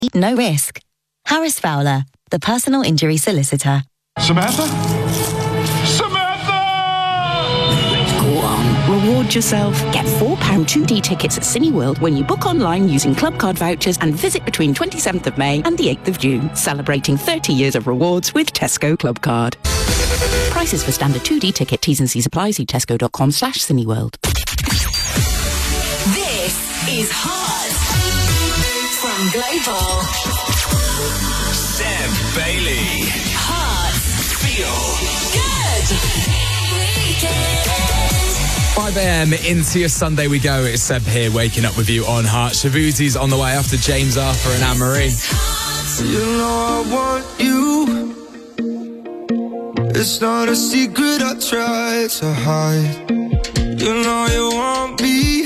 no risk. Harris Fowler, the personal injury solicitor. Samantha? Go on, reward yourself. Get £4 2D tickets at Cineworld when you book online using club card vouchers and visit between 27th of May and the 8th of June, celebrating 30 years of rewards with Tesco Club Card. Prices for standard 2D ticket, T's and C's apply. See tesco.com/Cineworld. This is Hot from Global. Seb Bailey. Hot. Feel good. 5 a.m. into your Sunday we go. It's Seb here waking up with you on Heart. Shavuzi's on the way after James Arthur and Anne-Marie. You know I want you. It's not a secret I try to hide. You know you want me,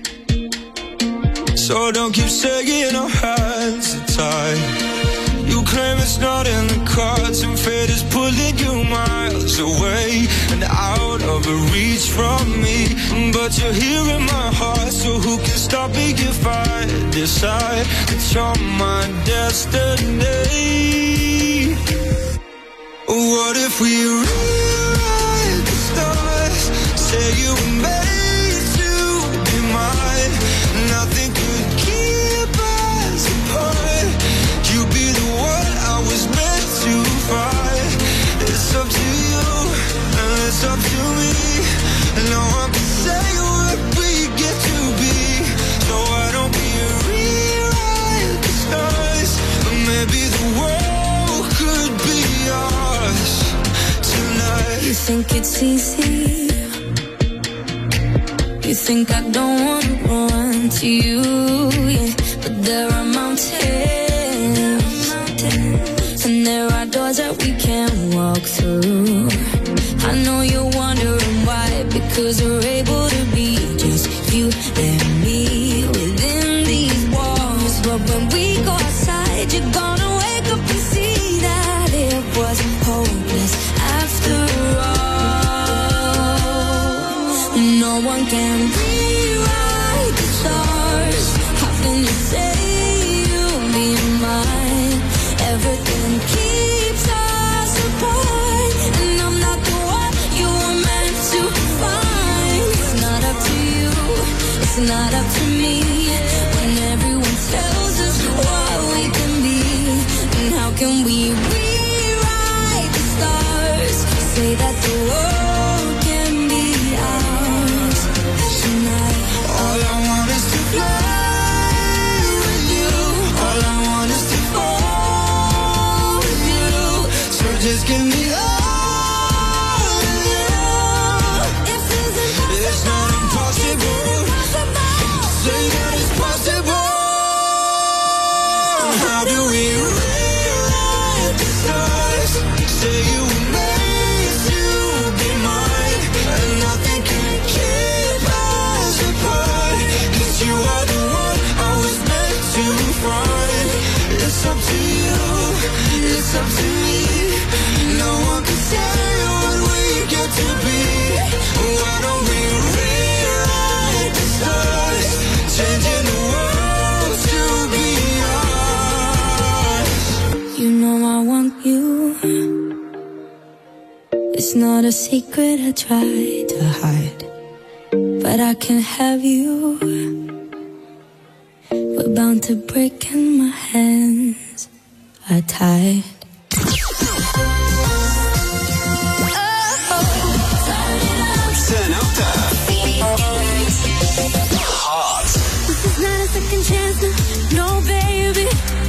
so don't keep saying our hands are tied. You claim it's not in the cards, and fate is pulling you miles away and out of reach from me. But you're here in my heart, so who can stop me if I decide that you're my destiny? What if we rewrite the stars? Say you were made to be mine. Nothing could keep us apart. You be the one I was meant to find. It's up to you, and it's up to me. And no one can say what we get to be. So why don't we rewrite the stars? Or maybe the world could be ours tonight. You think it's easy? You think I don't want to run to you, yeah. But there are mountains, and there are doors that we can't walk through. I know you're wondering why, because we're able to be just you and me within these walls. But when we go outside, you're gonna wake up and see that it was hopeless after all. No one can rewrite the stars. How can you say you'll be mine? Everything keeps us apart, and I'm not the one you were meant to find. It's not up to you, it's not up to me. When everyone tells us what we can be, and how can we rewrite the stars? Say that the world can be ours tonight. All I want is to fly with you. All I want is to fall with you. So just give me all of you. It's not impossible. Say that it's possible. How do we rewrite the stars? Say you were made to be mine, and nothing can keep us apart. 'Cause you are the one I was meant to find. It's up to you, it's up to me. No one can say what we get to be. Why don't we rewrite the stars? Changing the world to be ours. You know I want you. It's not a secret I try to hide, but I can have you. We're bound to break and my hands are tied. Turn up the Hot. This is not a second chance, no, baby.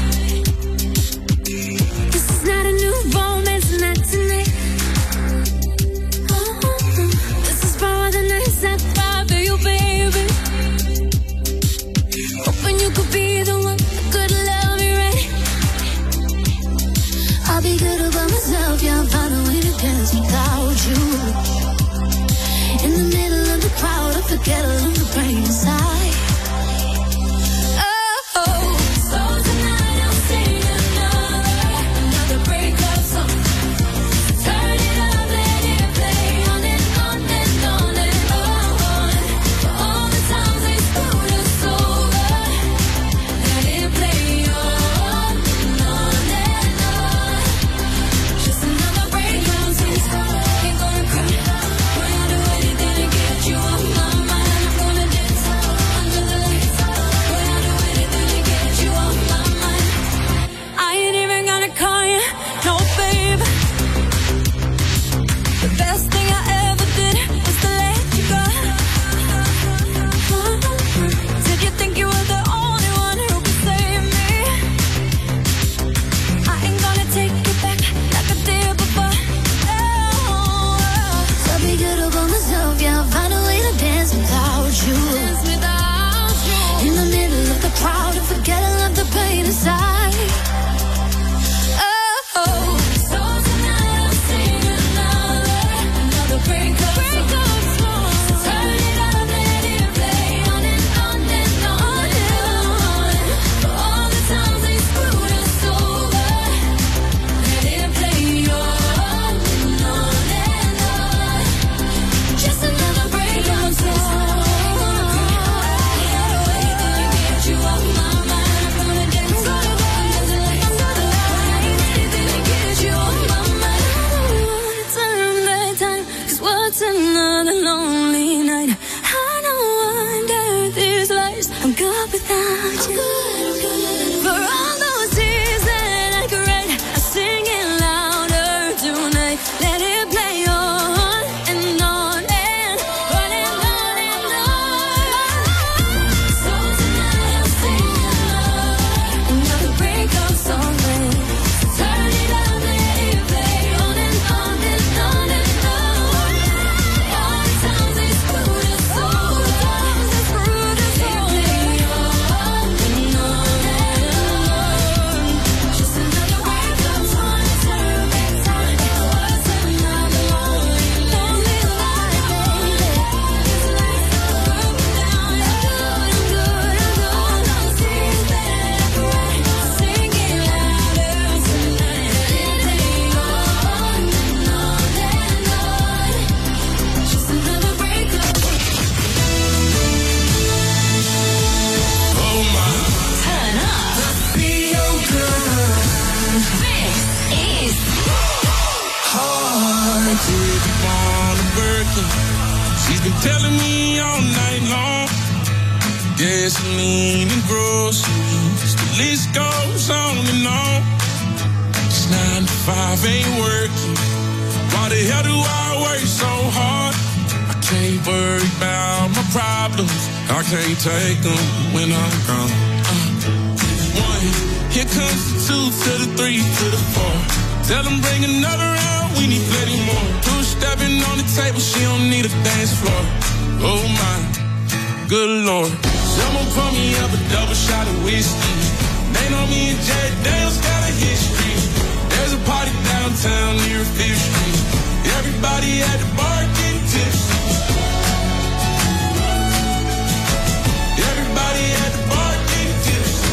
This is not a new romance, not tonight. This is for the nights I thought of you, baby. Hoping you could be the one that could love me right. nothing. She's been telling me all night long. Gasoline and groceries, the list goes on and on. Just 9 to 5 ain't working. Why the hell do I work so hard? I can't worry about my problems. I can't take them when I'm gone. 1, here comes the 2 to the 3 to the 4. Tell them bring another round, we need plenty more. 2 stepping on the table, she don't need a dance floor. Oh my, good Lord. Someone pour me up a double shot of whiskey. They know me and Jay Dale's got a history. There's a party downtown near 5th Street. Everybody at the bar getting tipsy. Everybody at the bar getting tipsy.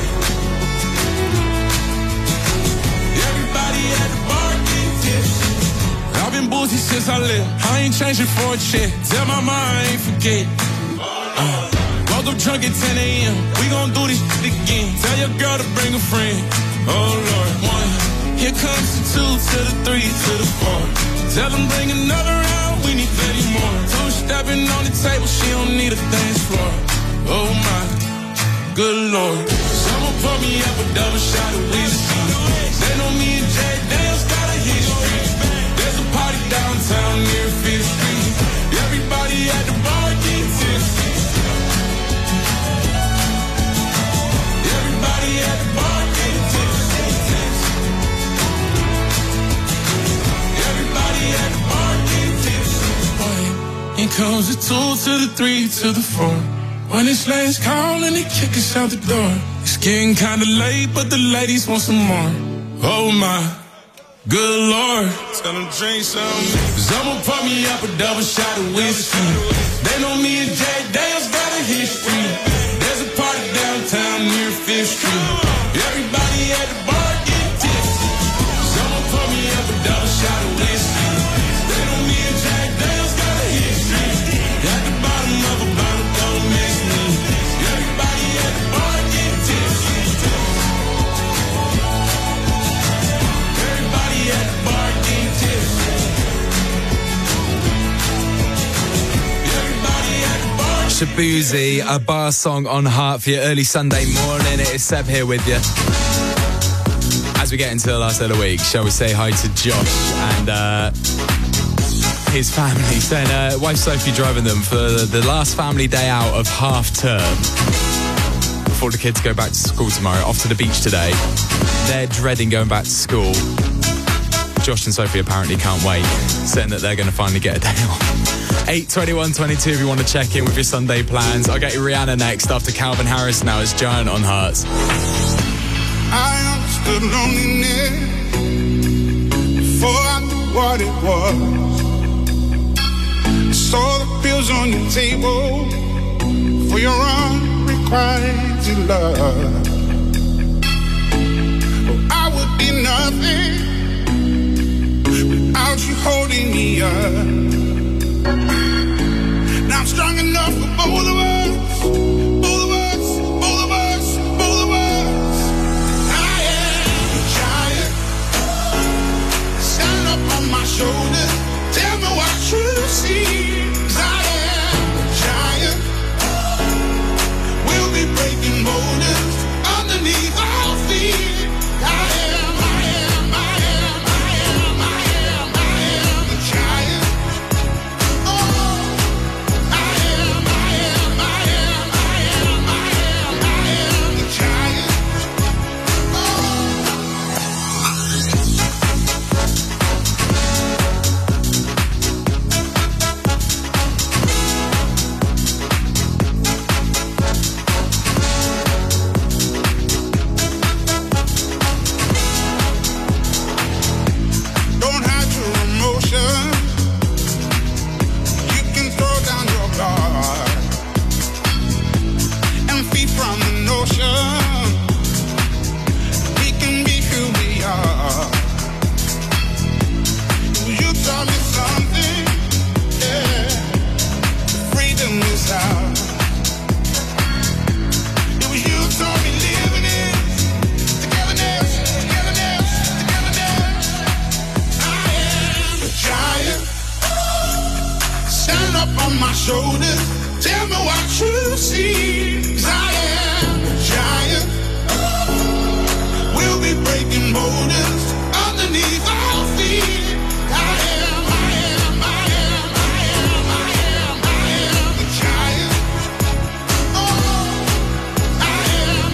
Everybody at the bar getting tipsy. I've been boozy since I left. I ain't changing for a check. Tell my mom I ain't forget. Woke up drunk at 10 a.m. We gon' do this shit again. Tell your girl to bring a friend. Oh Lord. 1, here comes the 2 to the 3 to the 4. Tell them bring another round, we need plenty more. 2 stepping on the table, she don't need a dance floor. Oh my, good Lord. Someone pour me up a double shot of whiskey. They know me and Jay Dale's got a history. There's a party downtown near 5th Street. Everybody at the bar getting tipsy. Everybody at the bar getting tipsy. Everybody at the bar getting tipsy. Here comes the 2 to the 3 to the 4. When it's last call and they kick us out the door. It's getting kinda late, but the ladies want some more. Oh my, good Lord. Tell them drink some. Someone pour me up a double shot of whiskey. They know me and Jay Dale's got a history. There's a party downtown near 5th Street. Everybody at the bar getting tipsy. Someone pour me up a double shot of whiskey. They know me and Jay Dale's got a history. At the bottom of a bottle, don't miss me. Everybody at the bar getting tipsy. Everybody at the bar getting tipsy. Everybody at the bar. Shabuzi, a bar song on Heart for your early Sunday morning. It is Seb here with you. As we get into the last of the week, shall we say hi to Josh and his family, saying wife Sophie driving them for the last family day out of half term before the kids go back to school tomorrow, off to the beach today. They're dreading going back to school. Josh and Sophie apparently can't wait, saying that they're going to finally get a day off. 8:21:22 if you want to check in with your Sunday plans. I'll get you Rihanna next after Calvin Harris. Now it's Giant on Hearts. I understood loneliness before I knew what it was. I saw the pills on your table for your unrequited love. Oh, I would be nothing without you holding me up. Now I'm strong enough for both of us, both of us, both of us, both of us. I am a giant. Stand up on my shoulders. Tell me what you see. 'Cause I am a giant. We'll be breaking boulders underneath our feet. I am a giant. Oh, I am shoulders. Tell me what you see. 'Cause I am a giant. We'll be breaking borders underneath our feet. I am a giant. Oh, I am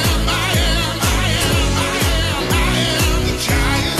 a giant.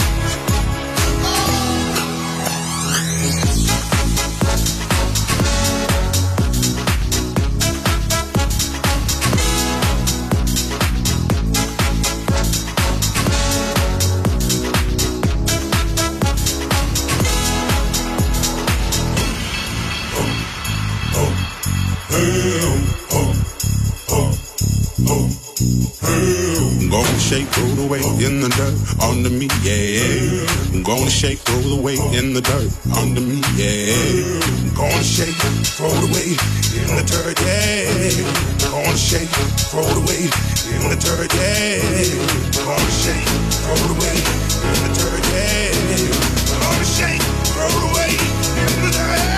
I'm gonna shake, roll the weight in the dirt under me, yeah. I'm gonna shake, roll the weight in the dirt under me, yeah. I'm gonna shake, roll the weight in the dirt, yeah. I'm gonna shake, roll the weight in the dirt, yeah. I'm gonna shake, roll the weight in the dirt, yeah. I'm gonna shake, roll the weight in the dirt.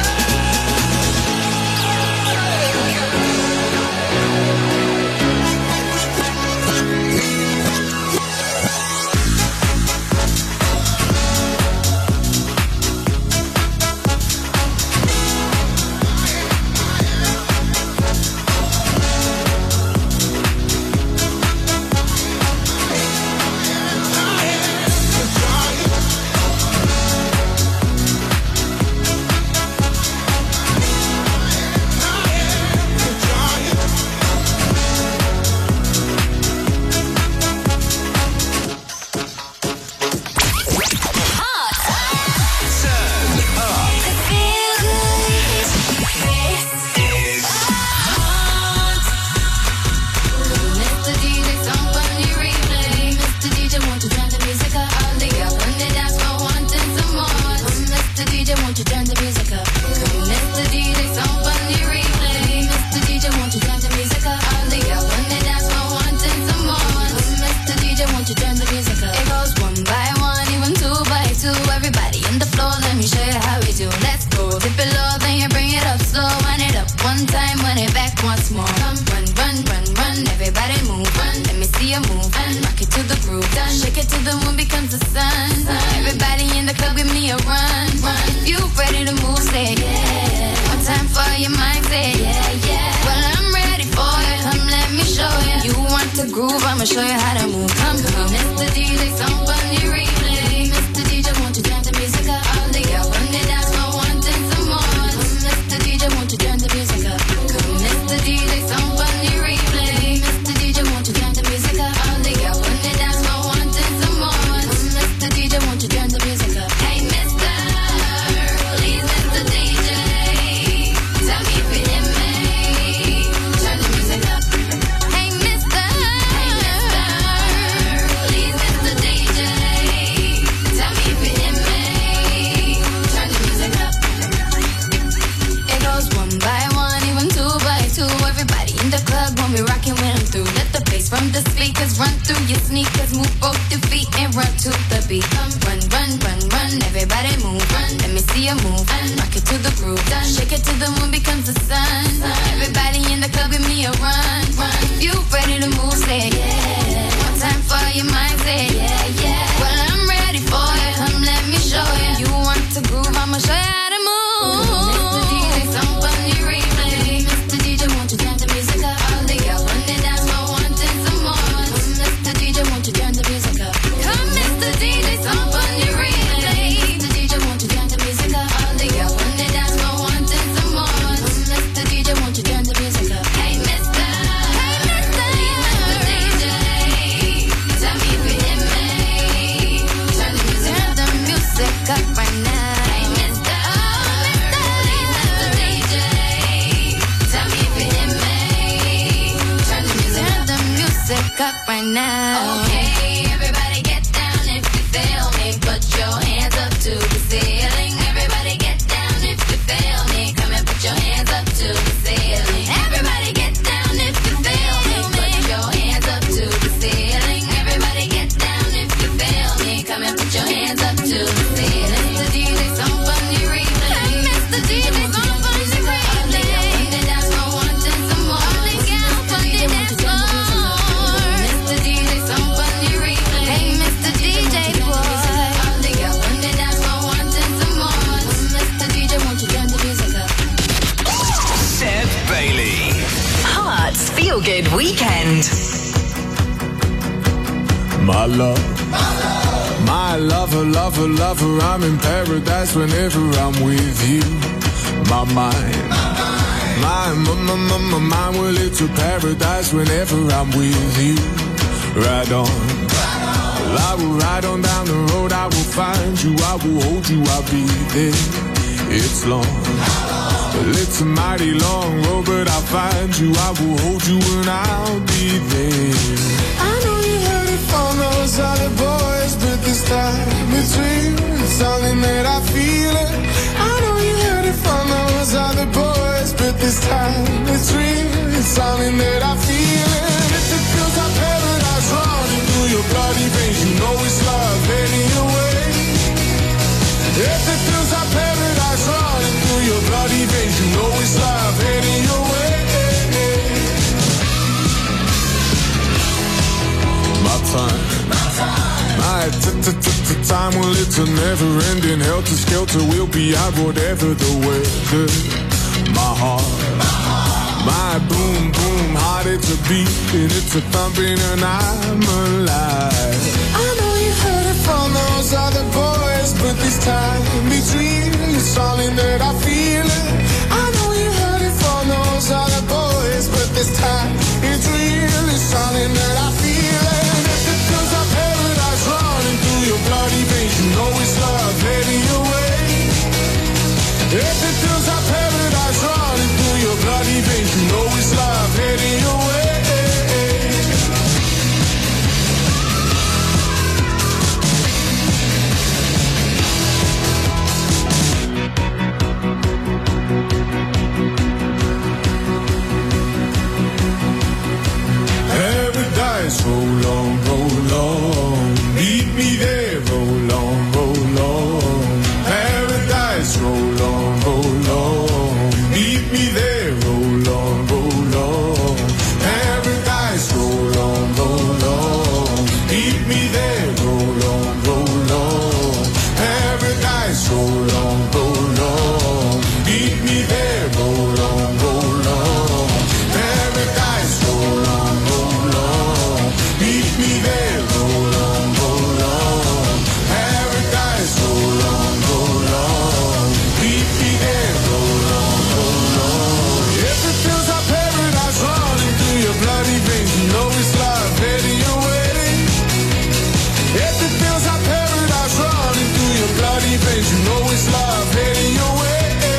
Mr. DJ, love. My lover, lover, lover, I'm in paradise whenever I'm with you. My mind, my mind, well, it's a paradise whenever I'm with you. Ride on, well, I will ride on down the road, I will find you, I will hold you, I'll be there. It's long, well, it's a mighty long road, but I'll find you, I will hold you, and I'll be there. I know you heard it from those other boys, but this time it's real, it's something that I feel it. I know you heard it from those other boys, but this time it's real, it's something that I feel it. If it feels like paradise running through your bloody veins, you know it's love heading your way. If it feels like paradise running through your bloody veins, you know it's love heading your way. My time, my time, well, it's a never-ending helter-skelter. We'll be out whatever the weather. My heart, my boom, boom heart, it's a beating, it's a thumping, and I'm alive. I know you heard it from those other boys, but this time it's real, it's something that I feel it. I know you heard it from those other boys, but this time it's real, it's something that I feel it. If it feels like paradise running through your bloody veins, you know it's love heading your way. If it feels like paradise running through your bloody veins, you know it's love heading your way. Paradise, roll on, roll on. Meet me there, roll on, roll on. Paradise, roll on, roll on. Meet me there, roll on, roll on. Paradise, roll on, roll on. Meet me there, roll on, roll on. Paradise, roll on, roll on. Meet me there, roll on, roll on. Paradise, roll on, roll on. Meet me there, roll on, roll on. Paradise, roll on, roll on. Meet me there, roll on, roll on. If it feels like paradise running through your bloody veins, you know it's love heading your way. If it feels like paradise running through your bloody veins, you know it's love heading your way.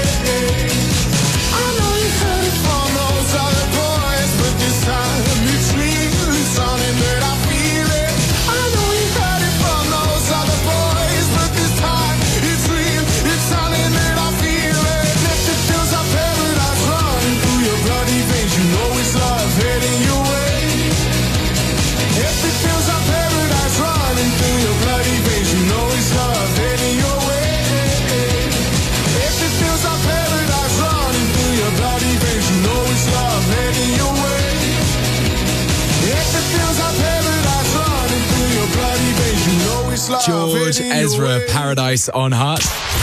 I know you heard it from those other boys, but this time it's real, it's something that I feel it. I know you heard it from those other boys, but this time it's real, it's something that I feel it. If it feels like paradise running through your bloody veins, you know it's love heading your way. If it feels like paradise running through your bloody veins, you know it's love heading your way. If it feels like paradise running through your bloody veins, you know it's love heading your way. If it feels like paradise running through your bloody veins, you know it's love George heading your Ezra, way. Paradise on Heart.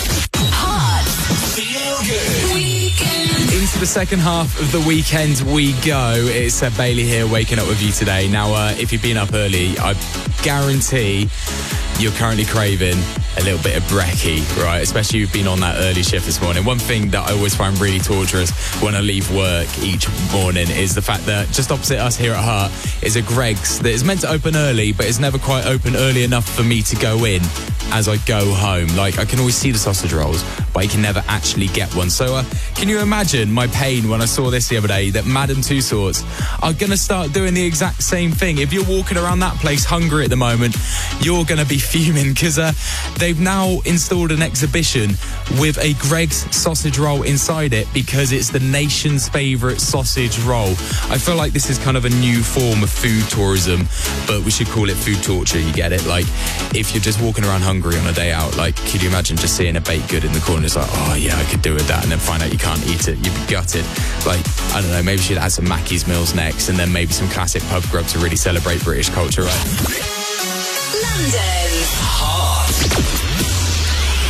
Feel good. Weekend. Into the second half of the weekend we go. It's Bailey here waking up with you today. Now, if you've been up early, I guarantee you're currently craving a little bit of brekkie, right? Especially if you've been on that early shift this morning. One thing that I always find really torturous when I leave work each morning is the fact that just opposite us here at Heart is a Greggs that is meant to open early, but it's never quite open early enough for me to go in as I go home. Like, I can always see the sausage rolls, but I can never actually get one. So can you imagine my pain when I saw this the other day, that Madame Tussauds are going to start doing the exact same thing? If you're walking around that place hungry at the moment, you're going to be fuming, because they've now installed an exhibition with a Greggs sausage roll inside it, because it's the nation's favourite sausage roll. I feel like this is kind of a new form of food tourism, but we should call it food torture, you get it? Like, if you're just walking around hungry on a day out, like, could you imagine just seeing a baked good in the corner? It's like, oh yeah, I could do with that, and then find out you can't eat it. You'd be gutted. Like, I don't know, maybe she'd add some Mackey's meals next, and then maybe some classic pub grub to really celebrate British culture, right? London. Heart.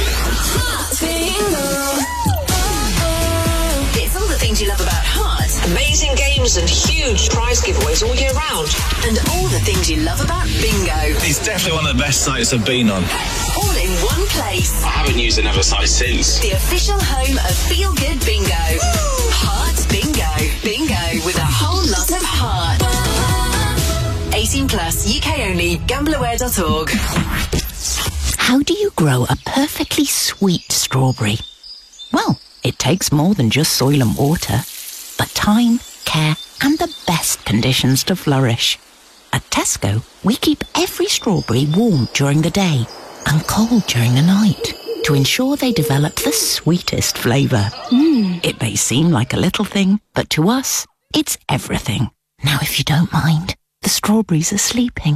Heart. It's all the things you love about Heart Amazing games and huge prize giveaways all year round. And all the things you love about Bingo. It's definitely one of the best sites I've been on. All in one place. I haven't used another site since. The official home of Feel Good Bingo. Heart Bingo. Bingo with a whole lot of heart. 18 plus, UK only, gambleaware.org. How do you grow a perfectly sweet strawberry? Well, it takes more than just soil and water, but time, care, and the best conditions to flourish. At Tesco, we keep every strawberry warm during the day and cold during the night to ensure they develop the sweetest flavour. It may seem like a little thing, but to us, it's everything. Now, if you don't mind, the strawberries are sleeping.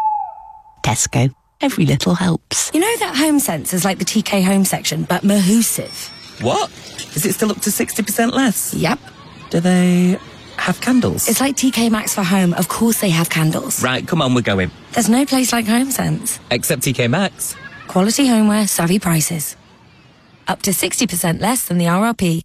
Tesco, every little helps. You know that Home Sense is like the TK Home section, but Mahoosive. What? Is it still up to 60% less? Yep. Do they have candles? It's like TK Maxx for home. Of course they have candles. Right, come on, we're going. There's no place like Home Sense. Except TK Maxx. Quality homeware, savvy prices. Up to 60% less than the RRP.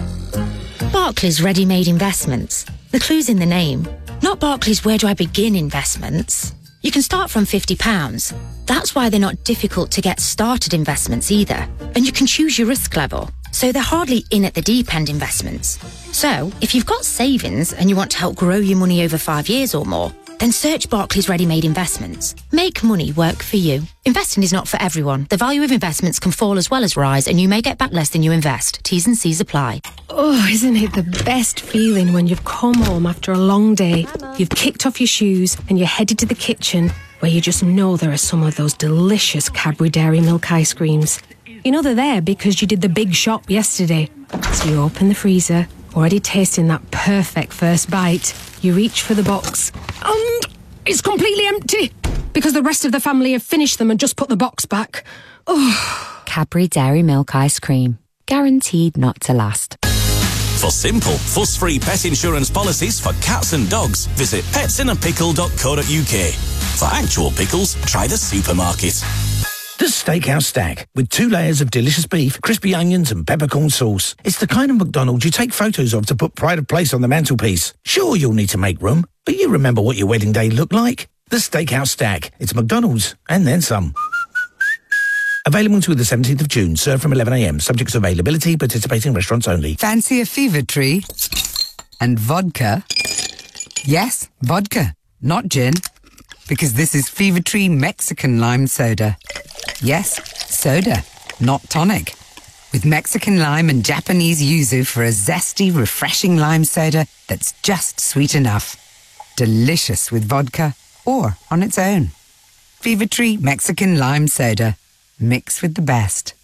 Barclays Ready-Made Investments. The clue's in the name. Not Barclays Where Do I Begin Investments. You can start from £50. That's why they're not difficult to get started investments either. And you can choose your risk level. So they're hardly in at the deep end investments. So if you've got savings and you want to help grow your money over 5 years or more, then search Barclays Ready-Made Investments. Make money work for you. Investing is not for everyone. The value of investments can fall as well as rise, and you may get back less than you invest. T's and C's apply. Oh, isn't it the best feeling when you've come home after a long day, you've kicked off your shoes, and you're headed to the kitchen, where you just know there are some of those delicious Cadbury Dairy Milk ice creams. You know they're there because you did the big shop yesterday. So you open the freezer, already tasting that perfect first bite. You reach for the box, and it's completely empty because the rest of the family have finished them and just put the box back. Oh. Cadbury Dairy Milk Ice Cream. Guaranteed not to last. For simple, fuss-free pet insurance policies for cats and dogs, visit petsinnapickle.co.uk. For actual pickles, try the supermarket. The Steakhouse Stack, with 2 layers of delicious beef, crispy onions and peppercorn sauce. It's the kind of McDonald's you take photos of to put pride of place on the mantelpiece. Sure, you'll need to make room, but you remember what your wedding day looked like. The Steakhouse Stack. It's McDonald's, and then some. Available until the 17th of June. Served from 11 a.m. Subject to availability. Participating restaurants only. Fancy a fever tree? And vodka? Yes, vodka, not gin. Because this is Fever Tree Mexican Lime Soda. Yes, soda, not tonic. With Mexican lime and Japanese yuzu for a zesty, refreshing lime soda that's just sweet enough. Delicious with vodka or on its own. Fever Tree Mexican Lime Soda. Mixed with the best.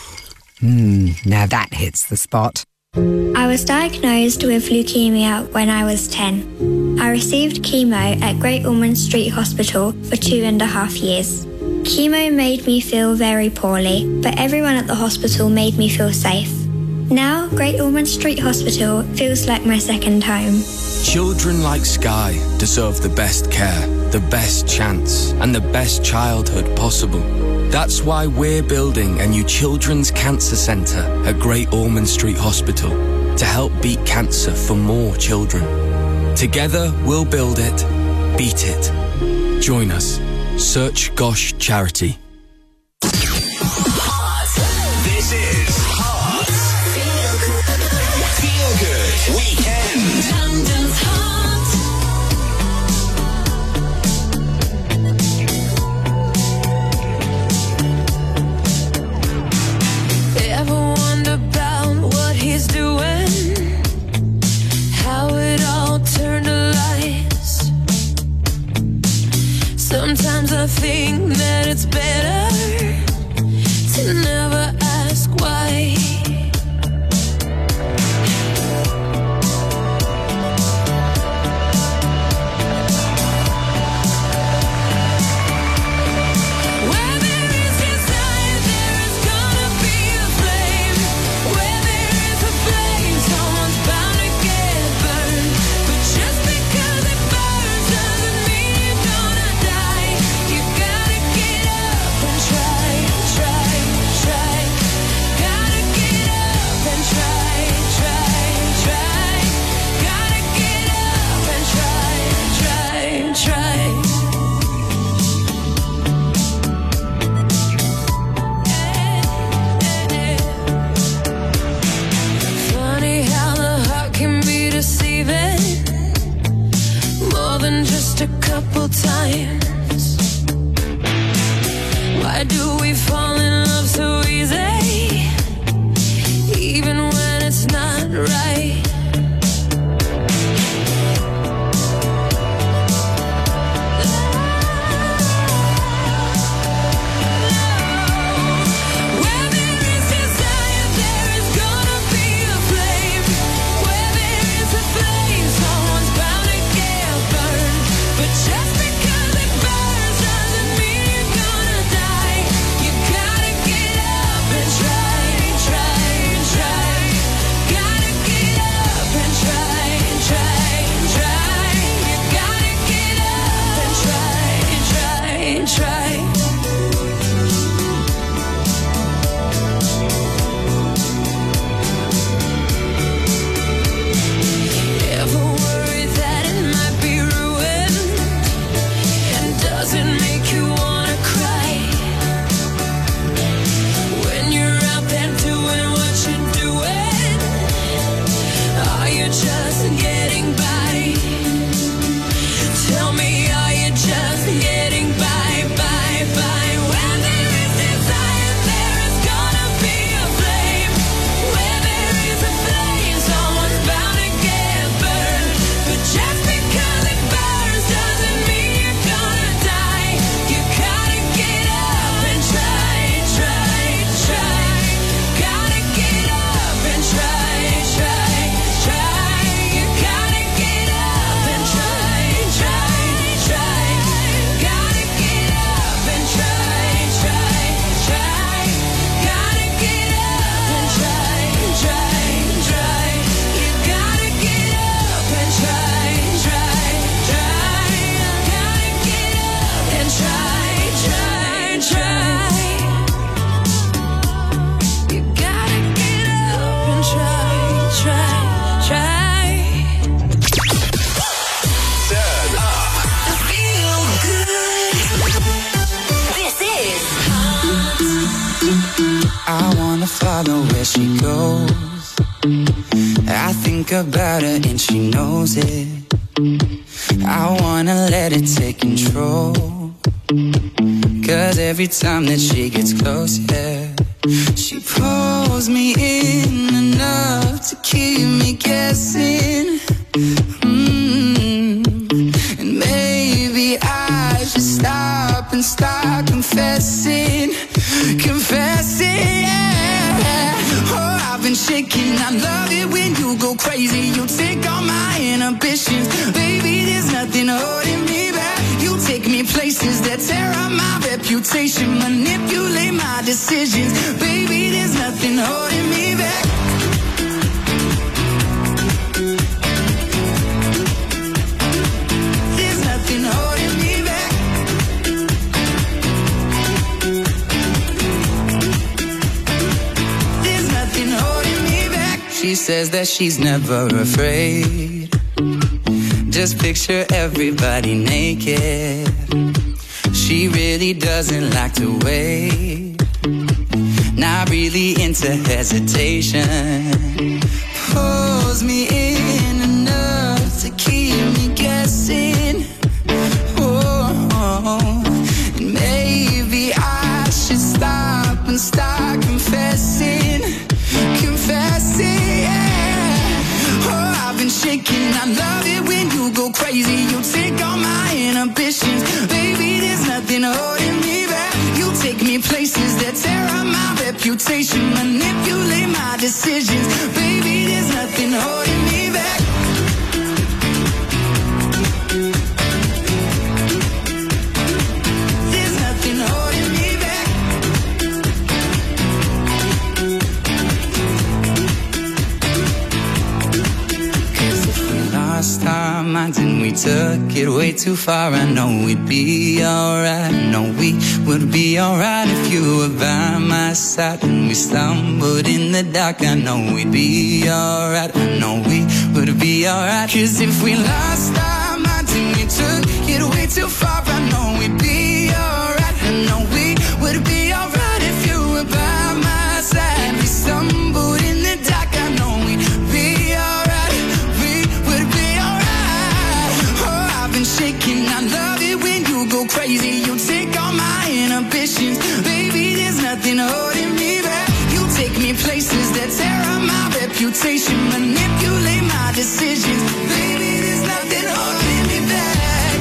Now that hits the spot. I was diagnosed with leukemia when I was 10. I received chemo at Great Ormond Street Hospital for 2.5 years. Chemo made me feel very poorly, but everyone at the hospital made me feel safe. Now, Great Ormond Street Hospital feels like my second home. Children like Sky deserve the best care, the best chance, and the best childhood possible. That's why we're building a new children's cancer centre at Great Ormond Street Hospital to help beat cancer for more children. Together, we'll build it, beat it. Join us. Search Gosh Charity. This is Heart. Feel Good Weekend. London's Heart. Ever wonder about what he's doing? How it all turned to lies? Sometimes I think that it's better to never ask why. Where there is desire, there is gonna be a flame. Where there is a flame, someone's bound to get burned. But just because it burns doesn't mean you're gonna die. You gotta get up and try, try, try. Why do we fall in love so easy, even when it's not right? follow where she goes. I think about her and she knows it. I wanna let it take control, 'cause every time that she gets close, yeah, she pulls me in enough to keep me guessing. And maybe I should stop and start confessing, yeah. Oh, I've been shaking. I love it when you go crazy. You take all my inhibitions. Baby, there's nothing holding me back. You take me places that tear up my reputation, manipulate my decisions. Baby, there's nothing holding me back. There's nothing holding me back. There's nothing holding me back. She says that she's never afraid. Just picture everybody naked. She really doesn't like to wait. Not really into hesitation. Pulls me in enough to keep me guessing. Oh, and maybe I should stop and start confessing, yeah. Oh, I've been shaking. I love it when you go crazy. You take all my inhibitions. Baby, there's nothing holding me back. You take me places that tear up my reputation, manipulate my decisions. Baby, there's nothing holding me back. There's nothing holding me back. Lost our minds and we took it way too far. I know we'd be alright. I know we would be alright if you were by my side. And we stumbled in the dark. I know we'd be alright. I know we would be alright. 'Cause if we lost our minds and we took it way too far, I know we'd be alright. I know we would be alright if you were by my side. We stumbled in the dark. I know we'd be alright. Shaking, I love it when you go crazy. You take all my inhibitions. holding me back. You take me places that tear up my reputation, manipulate my decisions. Baby, there's nothing holding me back.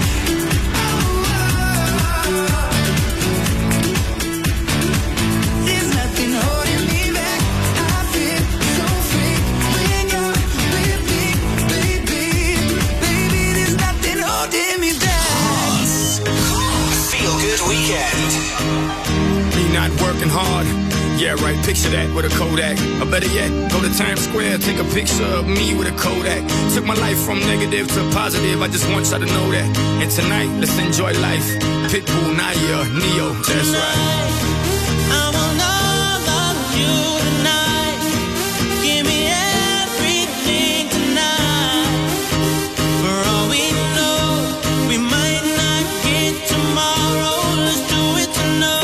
There's nothing holding me back. I feel so free when you're with me, baby. Baby, there's nothing holding me back. Feel Good Weekend. Me not working hard. Yeah, right, picture that with a Kodak. Or better yet, go to Times Square, take a picture of me with a Kodak. Took my life from negative to positive, I just want y'all to know that. And tonight, let's enjoy life. Pitbull, Naya, Neo, that's right. I want all of you tonight. Give me everything tonight. For all we know, we might not get tomorrow. Let's do it tonight.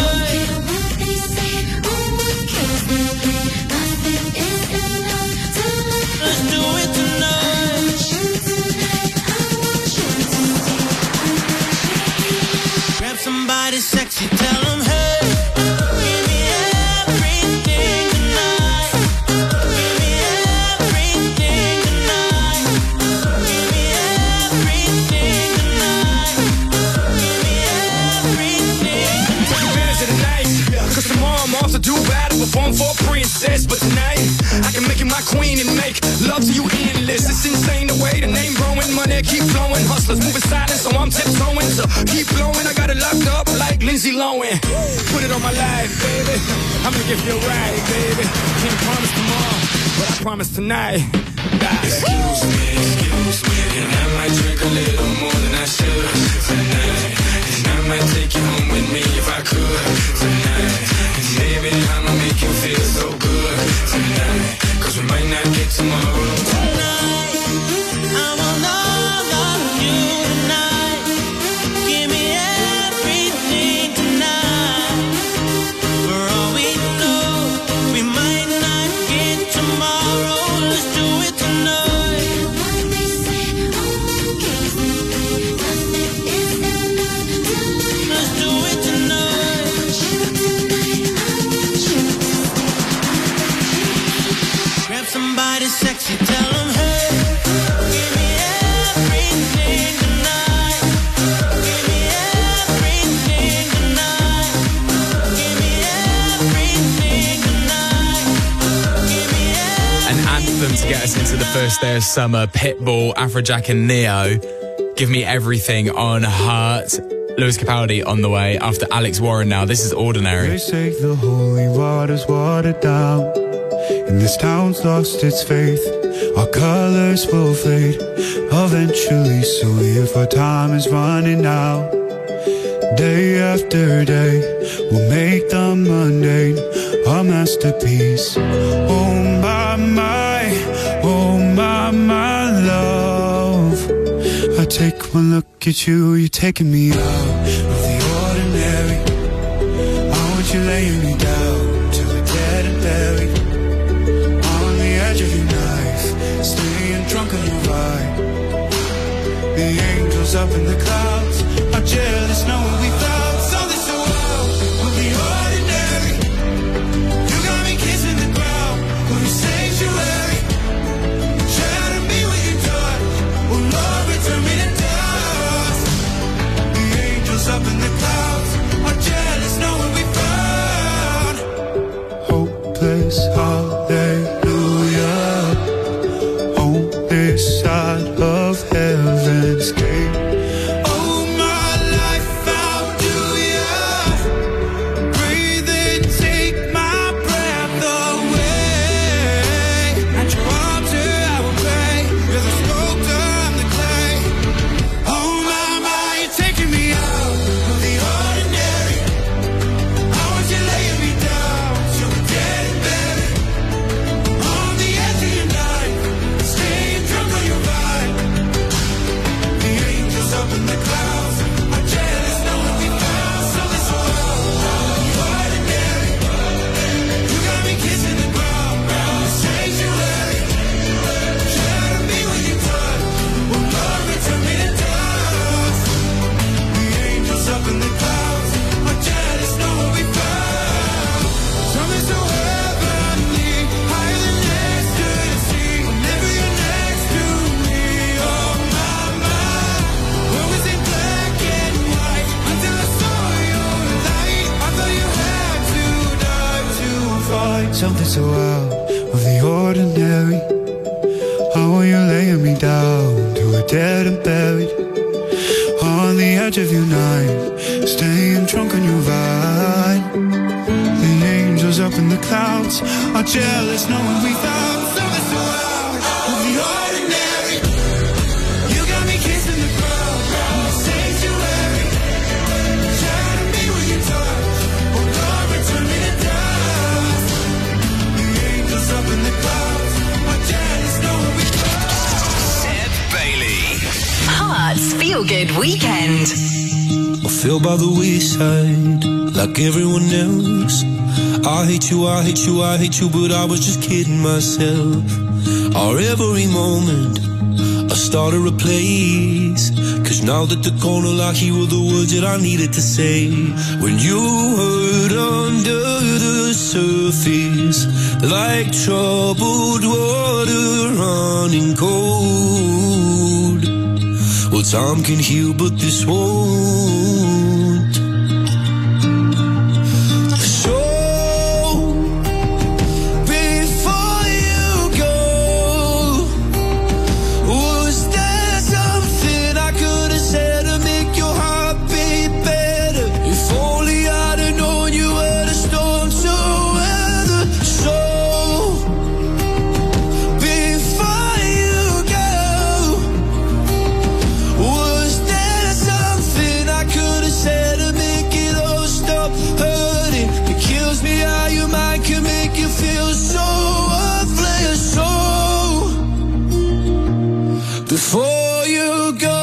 Let's do it tonight. Grab somebody sexy, tell them hey. Give me everything tonight. Give me everything tonight. Give me everything tonight. Give me everything. Take advantage of the night, cause tomorrow I'm off to do battle, perform for a princess. But tonight, I can make you my queen and make love to you endless. It's insane the way the name growing, money keep flowing. Hustlers moving silent, so I'm tiptoeing. So keep blowing, I got it locked up like Lindsay Lohan. Put it on my life, baby. I'm gonna give you a ride, baby. Can't promise tomorrow, but I promise tonight. Excuse me, and I might drink a little more than I should tonight. And I might take you home with me if I could tonight. And baby, I'ma make you feel so good tonight. Cause we might not get tomorrow. Tonight, I want all of you tonight. Give me everything tonight. For all we know, we might not get tomorrow. Let's do it tonight. Let's do it tonight. Grab somebody sexy, tell them hey. Give me everything tonight. Give me everything tonight. Give me everything tonight. Give me An anthem to get us into the first day of summer. Pitbull, Afrojack and Neo. Give me everything on Heart. Lewis Capaldi on the way after Alex Warren now. This is Ordinary. They say the holy water's watered down, and this town's lost its faith. Our colors will fade eventually, so if our time is running out, day after day, we'll make the mundane our masterpiece. Oh my, love. I take one look at you, you're taking me out of the ordinary. I want you laying me down till we're dead and buried, on the edge of your knife, staying drunk on your ride. The angels up in the clouds are jealous knowing we found something so wild. We'll be ordinary. You got me kissing the ground, we're in sanctuary. Shadow me with your touch, oh Lord, return me to dust. The angels up in the clouds are jealous knowing we found hopeless hallelujah on this side of heaven's gate. Oh something so out of the ordinary. How are you laying me down to a dead and buried on the edge of your knife, staying drunk on your vine. The angels up in the clouds are jealous knowing we found something so out of the ordinary. You got me kissing the ground in the sanctuary, trying to be with your touch. Oh God, return me to dust. The angels up in the clouds are jealous knowing we found. Seb Bailey. Hearts Feel Good Weekend. I feel by the wayside like everyone else. I hate you, I hate you, I hate you, but I was just kidding myself. Our every moment I started a place, 'cause now that they're gone, all I hear were the words that I needed to say. When you hurt under the surface, like troubled water running cold. Well, time can heal, but this won't. So, before you go, was there something I could have said to make your heart beat better? If only I'd have known you were the storm to weather. So, before you go, was there something I could have said to make it all stop hurting? It kills me how your mind can make you feel so worthless. So, before you go,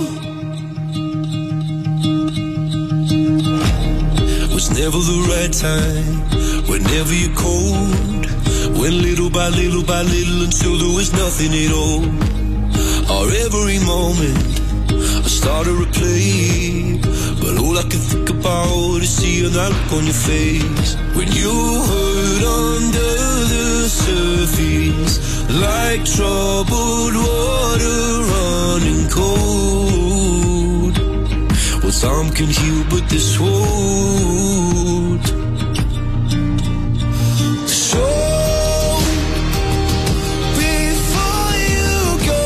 was never the right time, whenever you're cold. Went little by little by little until there was nothing at all. Our every moment I started to play, but all I can think about is seeing that look on your face. When you hurt under the surface, like troubled water running cold. Well, time can heal, but this won't. So, before you go,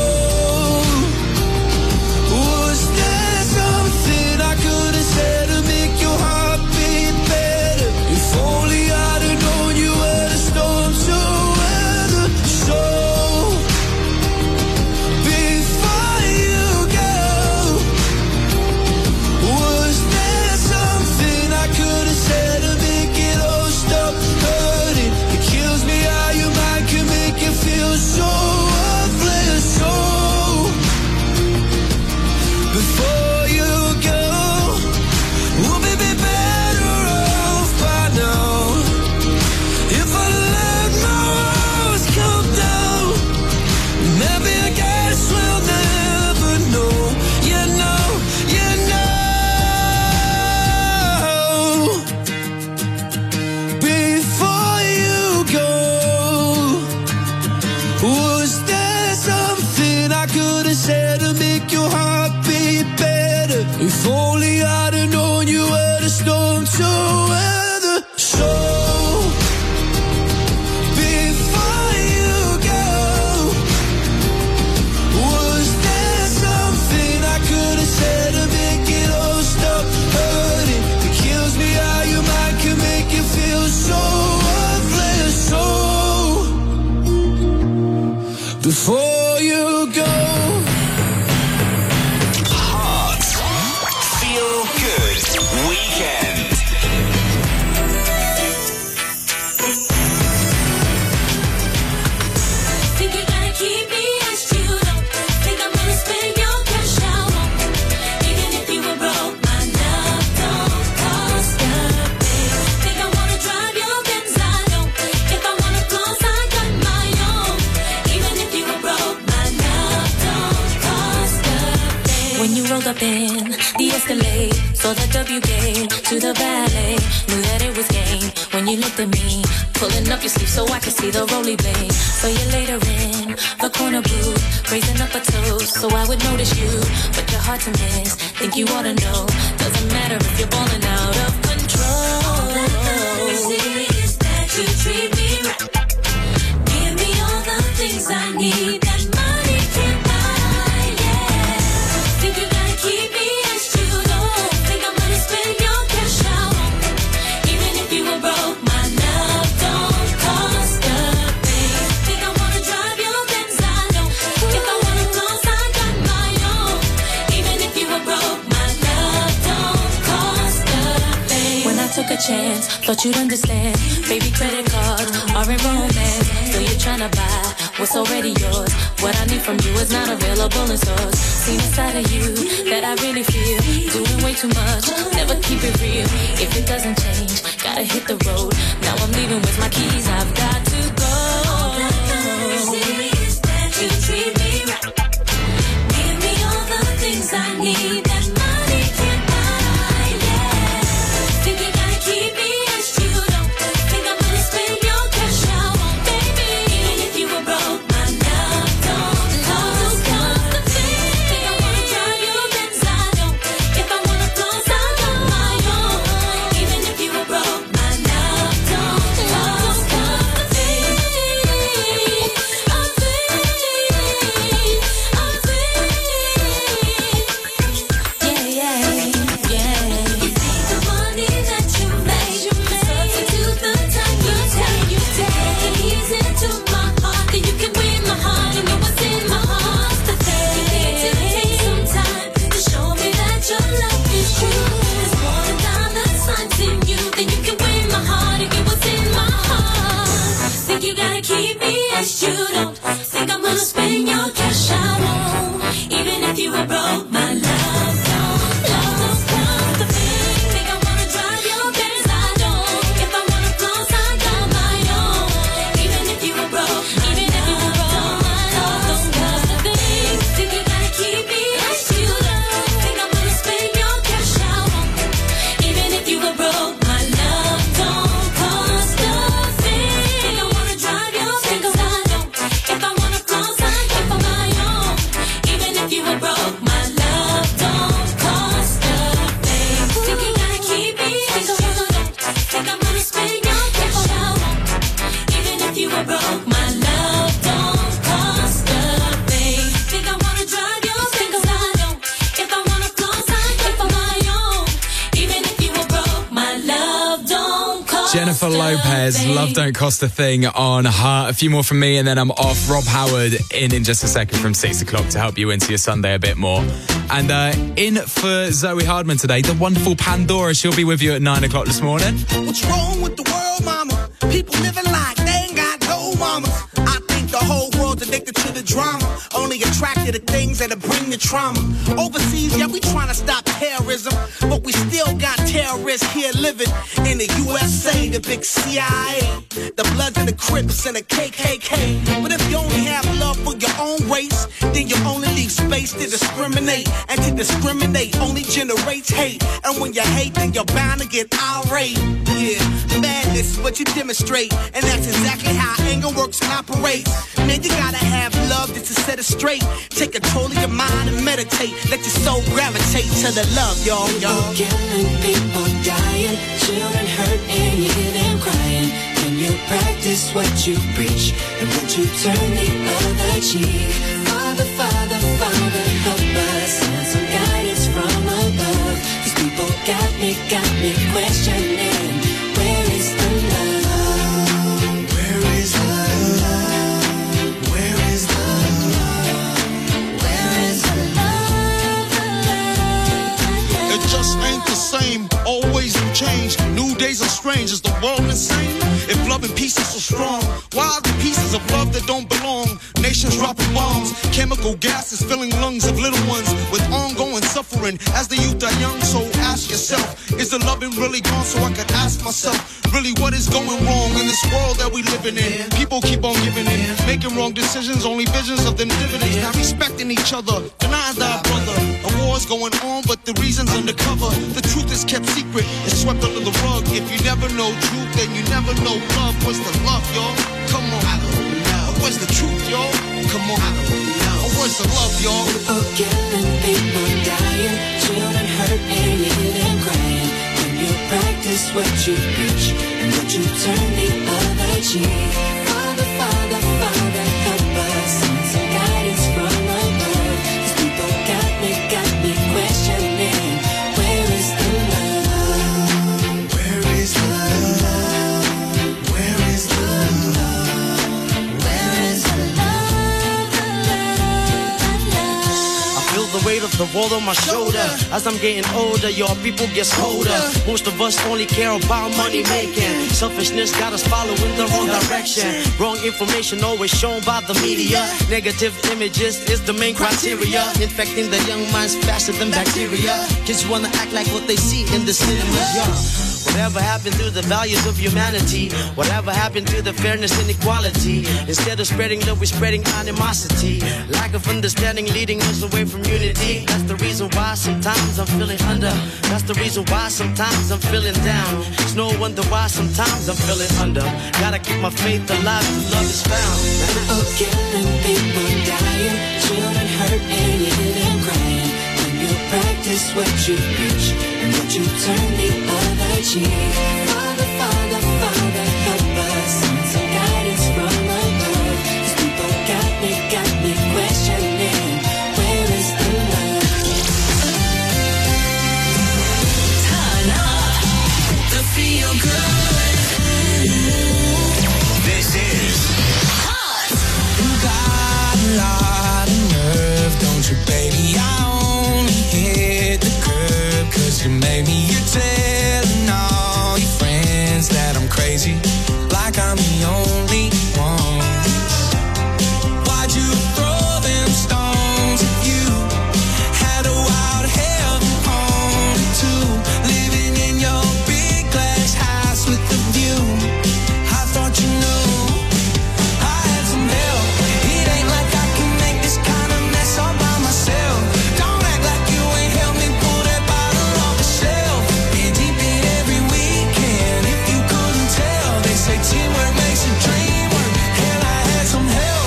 was there something I could have said to make your heart beat better? If only I'd have known you were the storm to weather. So, before you go, was there something I could have said to make it all stop hurting? It kills me how your mind can make you feel so worthless. So, before you go, we'll be better off by now. If I let my walls come down, maybe I guess we'll never know. You know, you know. Before you go, was there something I could have said to make your heart beat better? If only I'd have known you were the storm to weather. So, before you go, was there something I could have said to make it all stop hurting? It kills me how your mind can make you feel so worthless. So, before you go. Hearts Feel Good Weekend. Think you're gonna keep me as you don't think I'm gonna spend your cash out on me. Even if you were broke, my love don't cost a thing. Think I wanna drive your Benz, I don't. If I wanna clothes, I got my own. Even if you were broke, my love don't cost a thing. When you rolled up in the Escalade, saw the W game to the ballet, knew that it was game. When you looked at me, pulling up your sleeve so I could see the roly blade. So you later in the corner booth, raising up a toast so I would notice you, but you're hard to miss. Think you ought to know, doesn't matter if you're balling out of control. All that matters is that you treat me chance, thought you'd understand. Baby, credit cards are in romance. So you're trying to buy what's already yours. What I need from you is not available in stores. Seen a side of you that I really feel. Doing way too much, never keep it real. If it doesn't change, gotta hit the road. Now I'm leaving with my keys, I've got to go. All I know is that you treat me right. Give me all the things I need that money can't buy, yeah. Think you gotta keep me as you don't think I'm gonna spend your cash out on, baby. Even if you were broke, my love don't cost a thing. Think I wanna drive you Benz, I don't. If I wanna floss, I'll on my own. Even if you were broke, my love don't cost a thing. Keep me as you don't think I'm gonna spend your cash out on. Even if you were broke, my love don't cost a thing. Think I wanna drive your Benz, I don't. If I wanna floss, I got my own. Even if you were broke, even if you were broke, my love don't cost a thing. Think you gotta keep me as you don't think I'm gonna spend your cash out on. Even if you were broke, my love don't cost a thing. Think I wanna drive your Benz, I don't. If I wanna floss, I got my own. Even if you were broke, my love don't cost a thing. Think you gotta keep me as you don't think I'm gonna spend your cash out on. Even if you were broke, my love don't cost a thing. Think I wanna drive your Benz, I don't. If I wanna floss, I got my own. Even if you were broke, my love don't cost Jennifer Lopez, Love Don't Cost a Thing on Heart. A few more from me and then I'm off. Rob Howard in just a second from 6 o'clock to help you into your Sunday a bit more. And in for Zoe Hardman today, the wonderful Pandora. She'll be with you at 9 o'clock this morning. What's wrong with the world, mama? People living like they ain't got no mama. I think the whole world's addicted to the drama. Only attracted to things that'll bring the trauma. Overseas, yeah, we trying to stop terrorism, but we still got terrorists here living in the USA, the big CIA, the Bloods and the Crips and the KKK. But if you only have love for your own race, then you only leave space to discriminate. And to discriminate only generates hate. And when you hate, then you're bound to get irate. Yeah, madness is what you demonstrate. And that's exactly how anger works and operates. Man, you gotta have love just to set it straight. Take control of your mind and meditate. Let your soul gravitate to the love, y'all. People killing, people dying, children hurt and you hear them crying. When you practice what you preach, and would you turn the other cheek? Father, Father, Father, help us, send some guidance from above. These people got me questioning, where is the love? Where is the love? Where is the love? Where is the love? It just ain't the same, always new change. New days are strange, is the world insane? If love and peace is so strong, why are the pieces of love that don't belong? Nations dropping bombs, chemical gases filling lungs of little ones with ongoing suffering as the youth are young. So ask yourself, is the loving really gone? So I could ask myself, really what is going wrong in this world that we living in? People keep on giving in, making wrong decisions, only visions of them dividends. Not respecting each other, denying thy brother. A war's going on, but the reason's undercover. The truth is kept secret, it's swept under the rug. If you never know truth, then you never know love. What's the love, y'all? Come on, I don't know. Where's the truth, y'all? Come on, I don't know. Where's the love, y'all? People killing, people dying, children hurt and you hear them crying. When you practice what you preach, and would you turn the other cheek? Father, Father, Father, help us, send some guidance from above. These people got me questioning, where is the love? Where is the love? Where is the love? Where is the love? I feel the weight of the world on my shoulder. As I'm getting older, your people get colder. Most of us only care about money making. Selfishness got us following the wrong direction. Wrong information always shown by the media. Negative images is the main criteria. Infecting the young minds faster than bacteria. Kids wanna act like what they see in the cinemas, yeah. Whatever happened to the values of humanity? Whatever happened to the fairness and equality? Instead of spreading love, we're spreading animosity. Lack of understanding leading us away from unity. That's the reason why sometimes I'm feeling under. That's the reason why sometimes I'm feeling down. It's no wonder why sometimes I'm feeling under. Gotta keep my faith alive till love is found. Oh, killing people, dying, children hurt and you hear them crying. When you practice what you preach and what you turn the other cheek. Father, Father, Father, help us. Send some guidance from above. These people got me questioning. Where is the love? Turn up the feel good. This is You got a lot of nerve, don't you, baby? I only hit the curb 'cause you made me. You're telling all your friends that I'm crazy, like I'm the only one. Why'd you throw them stones if you had a wild heaven on it too? Living in your big glass house with the view. I thought you knew I had some help. It ain't like I can make this kind of mess all by myself. Don't act like you ain't helped me pull that bottle off the shelf. Been deep in every weekend. If you couldn't tell, they say teamwork makes the dream work. Hell, I had some help.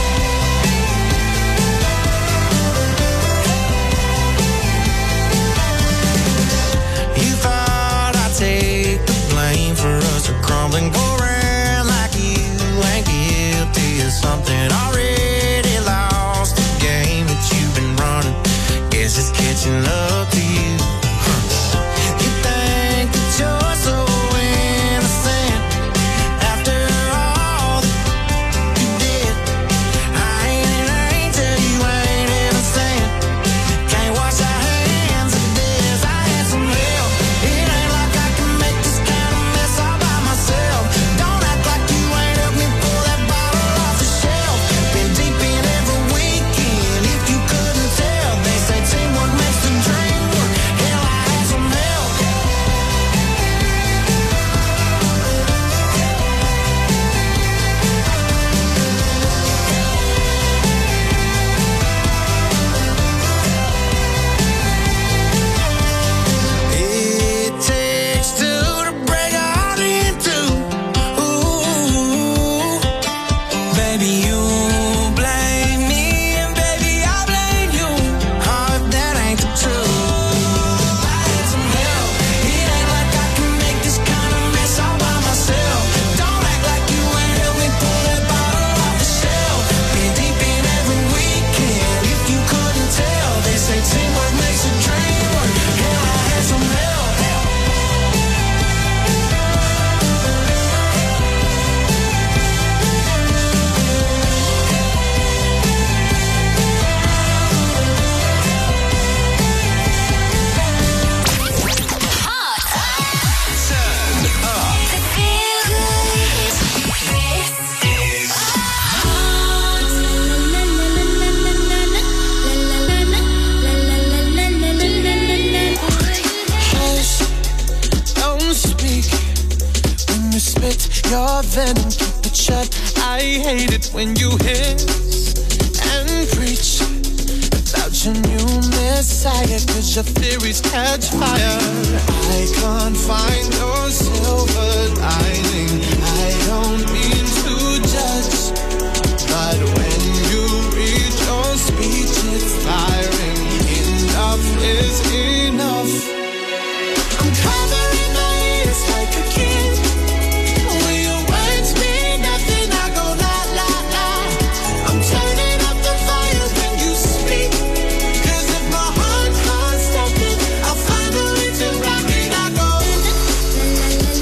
You thought I'd take the blame for us a crumbling, go around like you ain't guilty of something. Already lost the game that you've been running. Guess it's catching up to you. You think that you're so innocent after all that you did. I ain't an angel, you ain't innocent. Can't wash our hands of this. I had some help. It ain't like I can make this kind of mess all by myself. Don't act like you ain't helped me pull that bottle off the shelf. Been deep in every weekend. If you couldn't tell, they say teamwork makes the dream work. Hell, I had some help. It takes two to break a heart in two. Ooh, baby, you blame me, and baby, I blame you. Oh, if that ain't the truth. I had some help. It ain't like I can make this kind of mess all by myself. Don't act like you ain't helped me pull that bottle off the shelf. Been deep in every weekend. If you couldn't tell, they say teamwork makes a dream work. Hell, I had some help. Hush, don't speak. When you spit your venom, keep it shut. I hate it when you hiss and preach about your new messiah, 'cause your theories catch fire. I can't find your silver lining. I don't mean to judge, but when you read your speech, it's firing. Enough is enough. I'm covering my ears like a king. When your words mean nothing, I go la la la. I'm turning up the fire when you speak. 'Cause if my heart can't stop it, I'll find a reason right. I go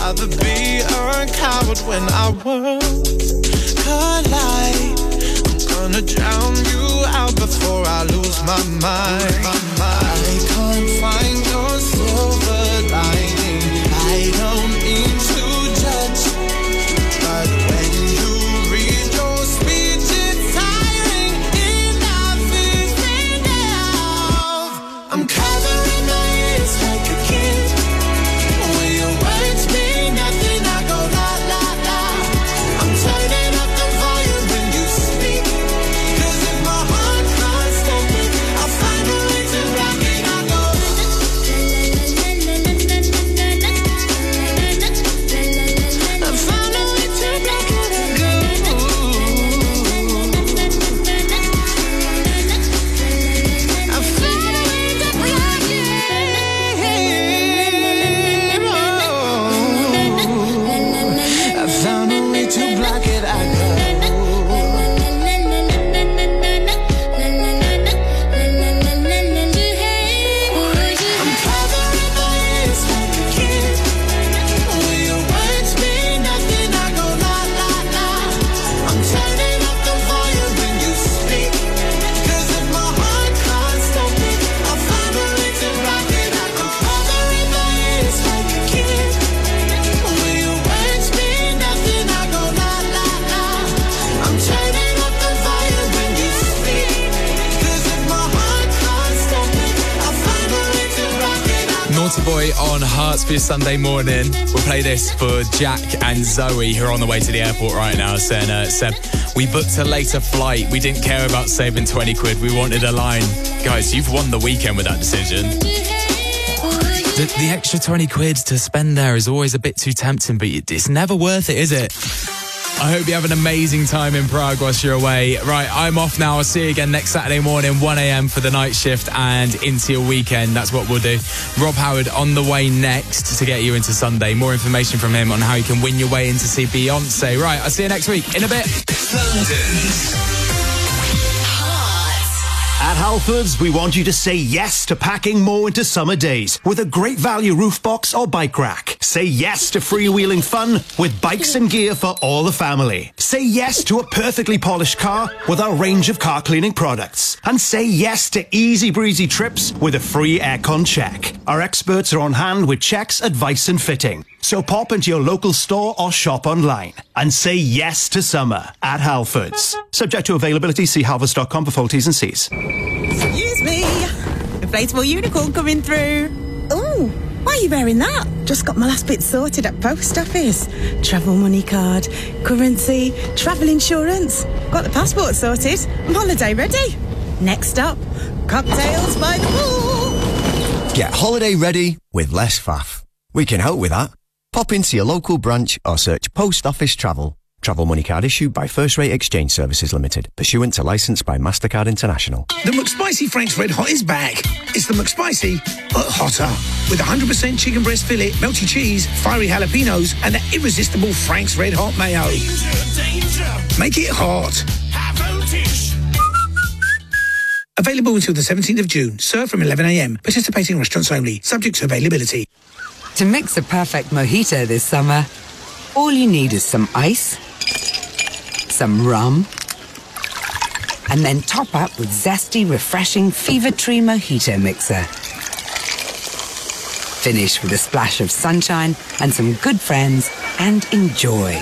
rather be a coward when our worlds collide. I'm gonna drown you out before I lose my mind. I can't find your silver lining. I don't mean to judge, but when you read your speech, it's tiring. Enough is enough. I'm covering my ears like a kid. When your words mean nothing, I go la la la. I'm turning up the volume when you speak. 'Cause if my heart can't stop it, I'll find a way to rock it. I go. I found a way to rock it. I go. I found a way to rock it. I found a way to block it. I go. I'm covering my ears like a kid. When your words mean nothing, I go la la la. I'm turning up the volume when you speak. 'Cause if my heart can't stop it, I'll find a way to rock it. I go. Covering my ears like a kid. When your words mean nothing, I go la la la. I'm turning up the volume when you speak. 'Cause if my heart can't stop it, I'll find a way to rock it. I go. Naughty Boy on Hearts for your Sunday morning. We'll play this for Jack and Zoe, who are on the way to the airport right now, saying, Seb, we booked a later flight. We didn't care about saving 20 quid. We wanted a line. Guys, you've won the weekend with that decision. The extra 20 quid to spend there is always a bit too tempting, but it's never worth it, is it? I hope you have an amazing time in Prague whilst you're away. Right, I'm off now. I'll see you again next Saturday morning, 1 a.m. for the night shift and into your weekend. That's what we'll do. Rob Howard on the way next to get you into Sunday. More information from him on how you can win your way in to see Beyonce. Right, I'll see you next week. In a bit. London's At Halfords, we want you to say yes to packing more into summer days with a great value roof box or bike rack. Say yes to freewheeling fun with bikes and gear for all the family. Say yes to a perfectly polished car with our range of car cleaning products. And say yes to easy breezy trips with a free aircon check. Our experts are on hand with checks, advice and fitting. So pop into your local store or shop online and say yes to summer at Halfords. Subject to availability, see halfords.com for full T's and C's. Excuse me. Inflatable unicorn coming through. Oh, why are you wearing that? Just got my last bit sorted at post office. Travel money card, currency, travel insurance. Got the passport sorted. I'm holiday ready. Next up, cocktails by the pool. Get holiday ready with less faff. We can help with that. Pop into your local branch or search Post Office Travel. Travel money card issued by First Rate Exchange Services Limited, pursuant to licence by MasterCard International. The McSpicy Frank's Red Hot is back. It's the McSpicy, but hotter. With 100% chicken breast fillet, melty cheese, fiery jalapenos, and the irresistible Frank's Red Hot mayo. Make it hot. Available until the 17th of June. Served from 11 a.m. Participating restaurants only. Subject to availability. To mix a perfect mojito this summer, all you need is some ice, some rum, and then top up with zesty, refreshing Fever Tree Mojito Mixer. Finish with a splash of sunshine and some good friends and enjoy.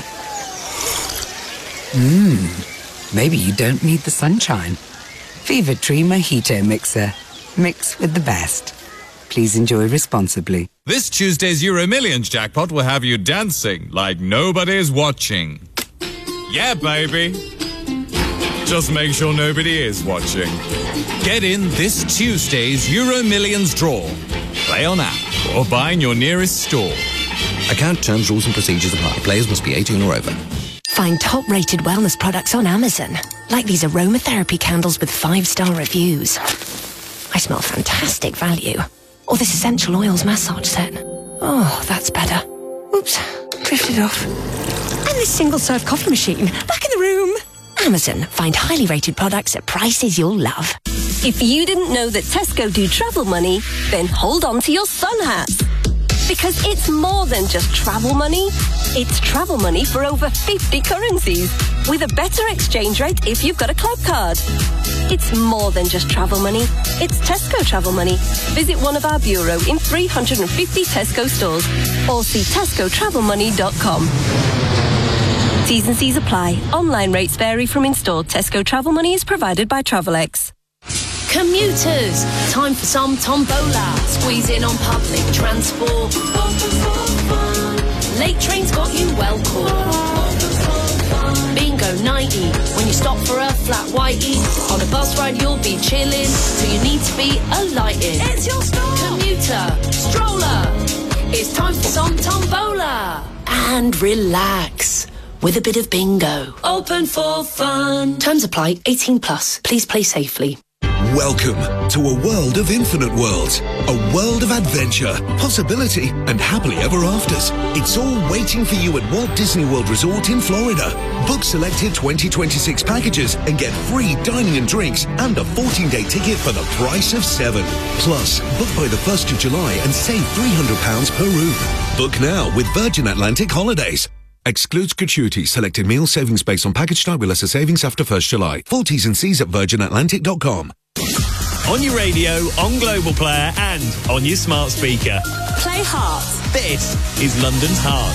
Maybe you don't need the sunshine. Fever Tree Mojito Mixer. Mix with the best. Please enjoy responsibly. This Tuesday's Euro Millions jackpot will have you dancing like nobody's watching. Yeah, baby. Just make sure nobody is watching. Get in this Tuesday's Euro Millions draw. Play on app or buy in your nearest store. Account terms, rules and procedures apply. Players must be 18 or over. Find top-rated wellness products on Amazon, like these aromatherapy candles with 5-star reviews. I smell fantastic value. Or this essential oils massage set. Oh, that's better. Oops, drifted off. And this single-serve coffee machine, back in the room. Amazon, find highly rated products at prices you'll love. If you didn't know that Tesco do travel money, then hold on to your sun hats. Because it's more than just travel money. It's travel money for over 50 currencies, with a better exchange rate if you've got a club card. It's more than just travel money. It's Tesco travel money. Visit one of our bureau in 350 Tesco stores or see tescotravelmoney.com. T's and C's apply. Online rates vary from in-store. Tesco travel money is provided by Travelex. Commuters, time for some tombola. Squeeze in on public transport. Late trains got you well caught. Bingo 90, when you stop for a flat whitey. On a bus ride you'll be chilling, so you need to be alighted. It's your stop! Commuter, stroller, it's time for some tombola. And relax with a bit of bingo. Open for fun. Terms apply, 18 plus. Please play safely. Welcome to a world of infinite worlds, a world of adventure, possibility, and happily ever afters. It's all waiting for you at Walt Disney World Resort in Florida. Book selected 2026 packages and get free dining and drinks and a 14-day ticket for the price of 7. Plus, book by the 1st of July and save £300 per room. Book now with Virgin Atlantic Holidays. Excludes gratuity. Selected meal savings based on package type with lesser savings after 1st July. Full T's and C's at virginatlantic.com. On your radio, on Global Player and on your smart speaker. Play Heart. This is London's Heart.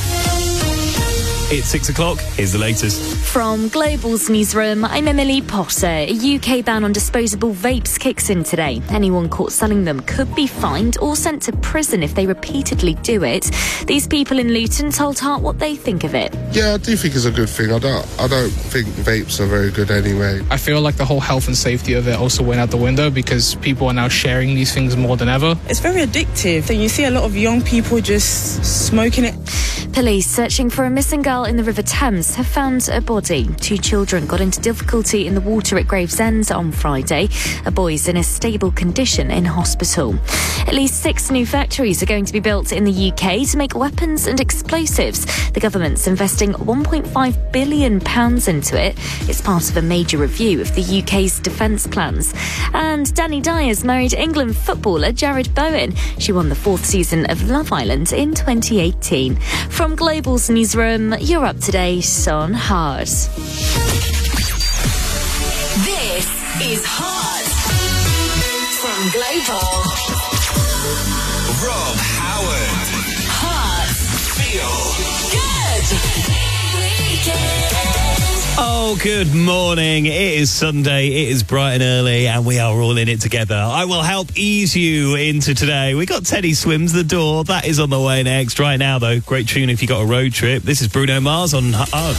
It's 6 o'clock. Here's the latest. From Global's newsroom, I'm Emily Potter. A UK ban on disposable vapes kicks in today. Anyone caught selling them could be fined or sent to prison if they repeatedly do it. These people in Luton told Heart what they think of it. Yeah, I do think it's a good thing. I don't think vapes are very good anyway. I feel like the whole health and safety of it also went out the window because people are now sharing these things more than ever. It's very addictive. And you see a lot of young people just smoking it. Police searching for a missing girl in the River Thames have found a body. 2 children got into difficulty in the water at Gravesend on Friday. A boy's in a stable condition in hospital. At least 6 new factories are going to be built in the UK to make weapons and explosives. The government's investing £1.5 billion into it. It's part of a major review of the UK's defence plans. And Danny Dyer's married England footballer Jared Bowen. She won the 4th season of Love Island in 2018. From Global's newsroom, you're up to date on Heart. This is Heart from Global. Rob Howard. Heart. Feel good. Oh, good morning. It is Sunday. It is bright and early, and we are all in it together. I will help ease you into today. We got Teddy Swims the Door. That is on the way next. Right now, though, great tune if you got a road trip. This is Bruno Mars on Heart.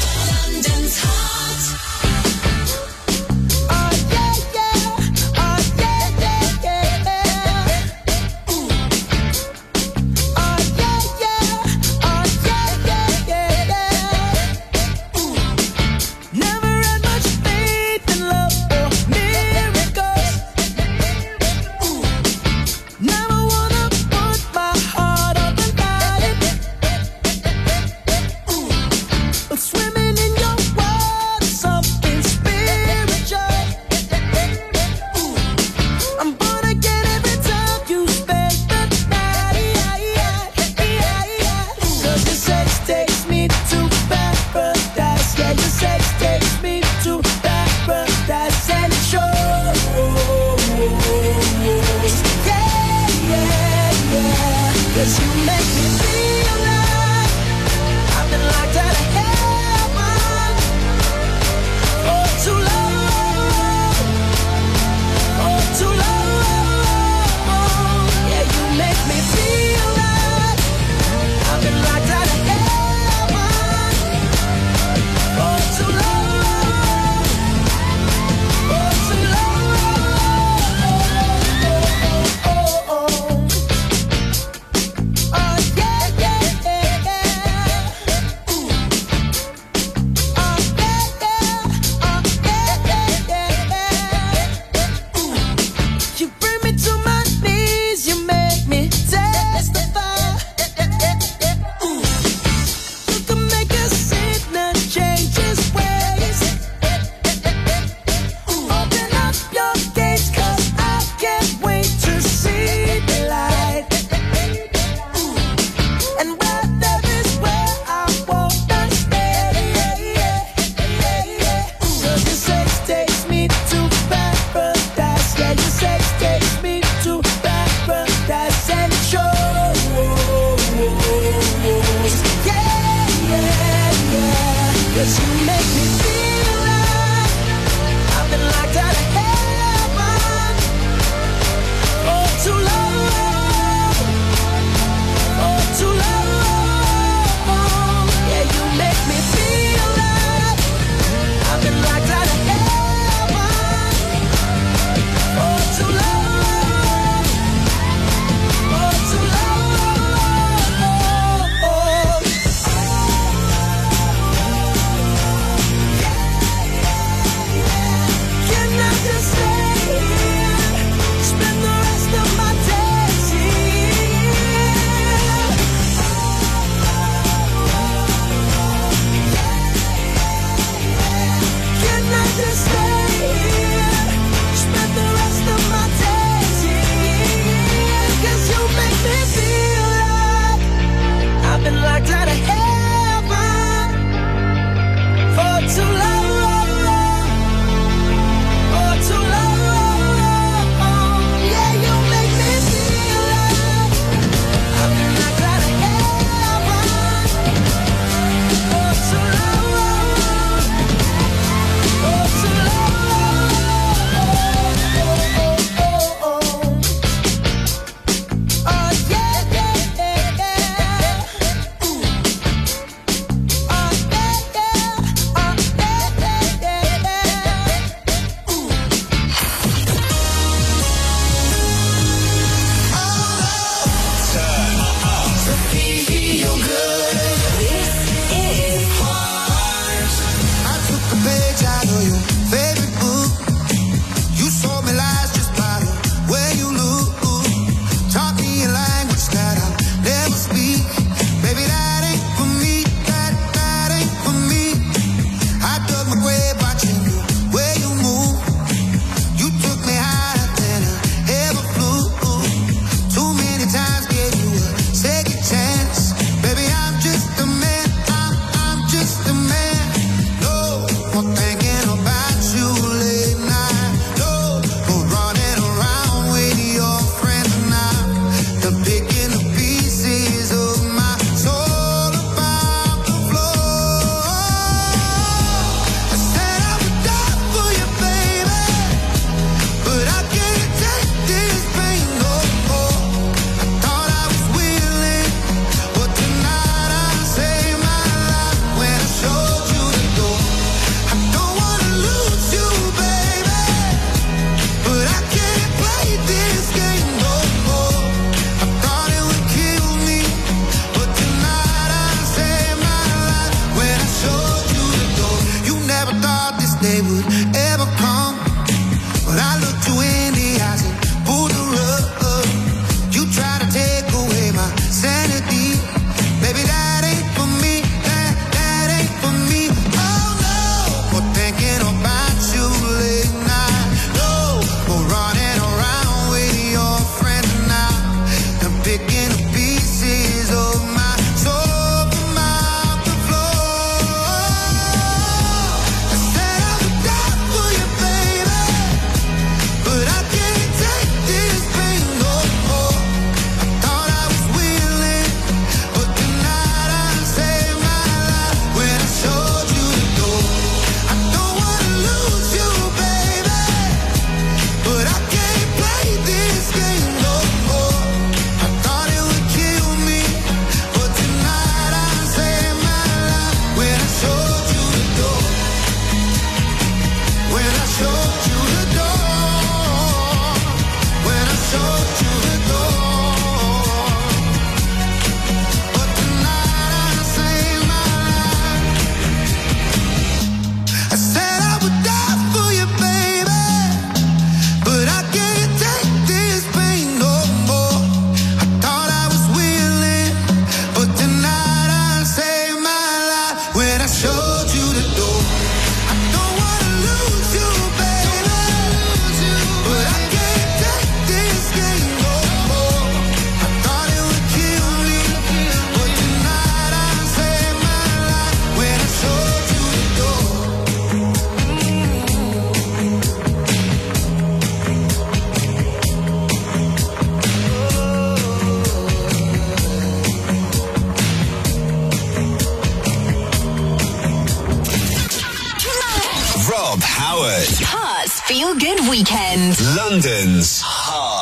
feel-good weekend. London's Heart.